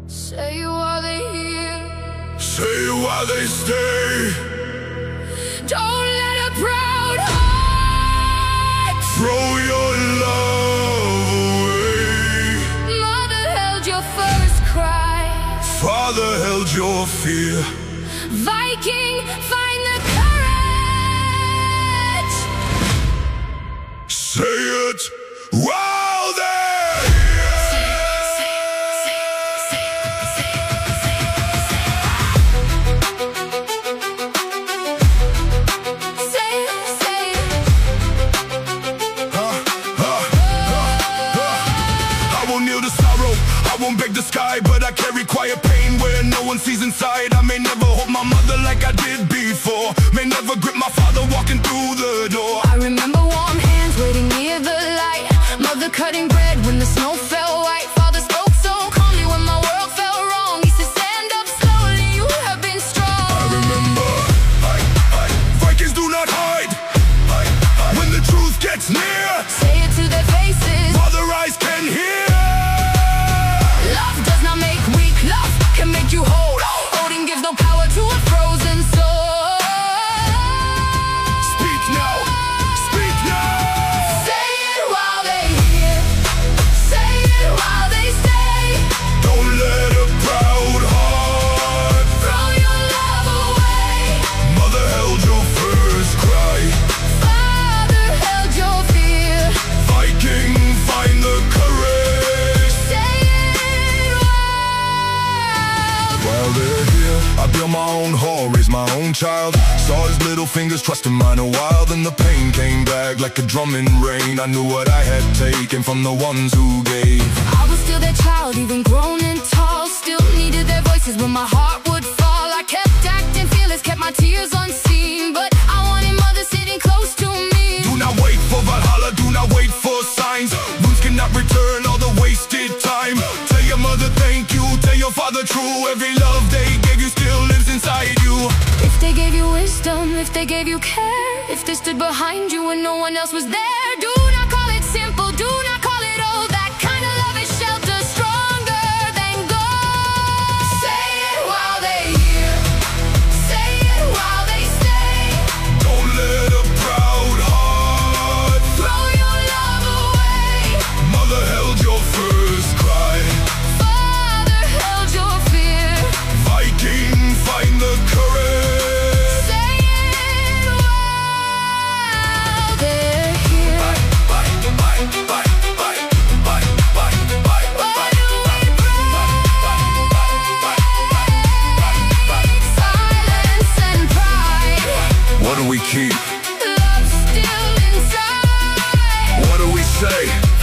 Say while they hear, say while they stay. Don't let a proud heart throw your love away. Mother held your first cry, Father held your fear. Viking, find the courage. Say it while they're I won't beg the sky, but I carry quiet pain where no one sees inside. I may never hold my mother like I did before, may never grip my father walking through the door. I remember warm hands waiting near the light, mother cutting bread when the snow fell white. Father spoke so calmly when my world felt wrong. He said, stand up slowly, you have been strong. I remember, Vikings do not hide. When the truth gets near, say it to their faces, father eyes can hear. Make you hold. Holding gives no power to a frozen soul. Speak now, speak now. Say it while they hear, say it while they stay. Don't let a proud heart throw your love away. Mother held your first cry, Father held your fear. Viking, find the courage. Say it while they're here. I built my own home, raised my own child. Saw his little fingers trusting mine a while. Then the pain came back like a drum in rain. I knew what I had taken from the ones who gave. I was still their child, even grown and tall. Still needed their voices when my heart would fall. I kept acting fearless, kept my tears unseen, but I wanted mother sitting close to me. Do not wait for Valhalla, do not wait for signs. Wounds cannot return all the wasted time. Tell your mother thank you, tell your father true. Every love they gave you still lives inside you. If they gave you wisdom, if they gave you care, if they stood behind you when no one else was there. Do not call it simple, do not call it old. That kind of love is shelter, stronger than gold. Say it while they hear, say it while they stay. Don't let a proud heart throw your love away. Mother held your first cry, Father held your fear. Viking, find the courage. Say it while they're here. What do we break? Silence and pride. What do we keep? Love still inside. What do we say?